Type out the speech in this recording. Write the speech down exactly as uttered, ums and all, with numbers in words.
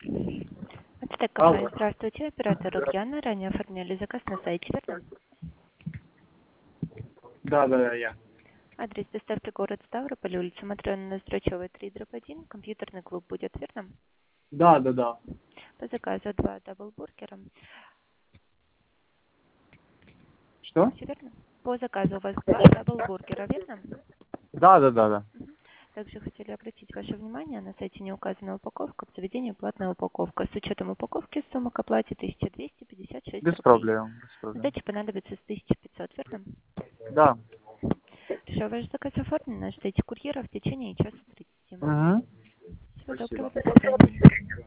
Ацтек Алло. кафе. Здравствуйте, оператор Лукьяна. Ранее оформляли заказ на сайте, верно? Да, да, да, я. Адрес доставки город Ставрополь, улица Матрёнина Строчёвой, три дробь один. Компьютерный клуб будет, верно? Да, да, да. По заказу два даблбургера. Что? Все верно? По заказу у вас два даблбургера, верно? Да, да, да, да. Мгм. Также хотели обратить ваше внимание, на сайте не указана упаковка, в заведении платная упаковка. С учетом упаковки сумма к оплате тысяча двести пятьдесят шесть Без рублей. проблем, без проблем. Сдача понадобится с тысячи пятьсот, верно? Да. Хорошо, ваш заказ оформлен, ждите курьера в течение часа тридцати. Угу. Всего доброго, Спасибо. до свидания.